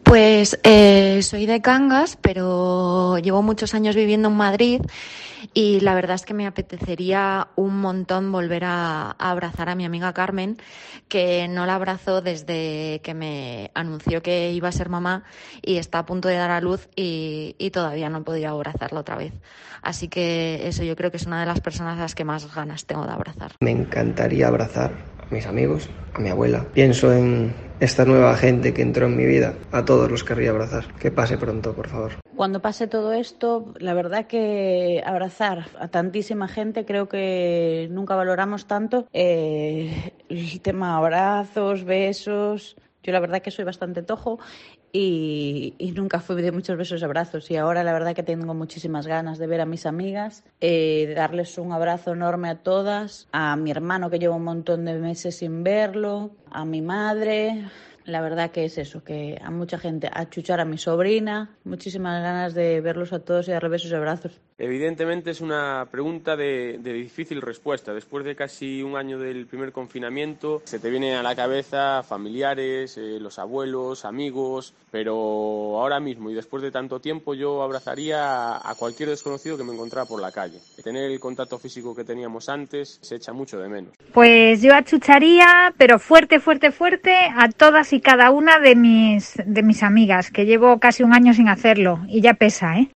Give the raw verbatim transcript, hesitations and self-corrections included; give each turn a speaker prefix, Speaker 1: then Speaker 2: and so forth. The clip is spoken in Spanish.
Speaker 1: Pues eh, soy de Cangas, pero llevo muchos años viviendo en Madrid y la verdad es que me apetecería un montón volver a, a abrazar a mi amiga Carmen, que no la abrazo desde que me anunció que iba a ser mamá y está a punto de dar a luz y, y todavía no he podido abrazarla otra vez. Así que eso yo creo que es una de las personas a las que más ganas tengo de abrazar.
Speaker 2: Me encantaría abrazar a mis amigos, a mi abuela. Pienso en esta nueva gente que entró en mi vida. A todos los querría abrazar. Que pase pronto, por favor.
Speaker 3: Cuando pase todo esto, la verdad que abrazar a tantísima gente, creo que nunca valoramos tanto eh, el tema abrazos, besos. Yo la verdad que soy bastante tojo y, y nunca fui de muchos besos y abrazos, y ahora la verdad que tengo muchísimas ganas de ver a mis amigas, eh, de darles un abrazo enorme a todas, a mi hermano que llevo un montón de meses sin verlo, a mi madre. La verdad que es eso, que a mucha gente, a chuchar a mi sobrina, muchísimas ganas de verlos a todos y darles besos y abrazos.
Speaker 4: Evidentemente es una pregunta de, de difícil respuesta. Después de casi un año del primer confinamiento, se te vienen a la cabeza familiares, eh, los abuelos, amigos, pero ahora mismo y después de tanto tiempo yo abrazaría a, a cualquier desconocido que me encontrara por la calle. Tener el contacto físico que teníamos antes se echa mucho de menos.
Speaker 5: Pues yo achucharía, pero fuerte, fuerte, fuerte, a todas y cada una de mis, de mis amigas, que llevo casi un año sin hacerlo y ya pesa, ¿eh?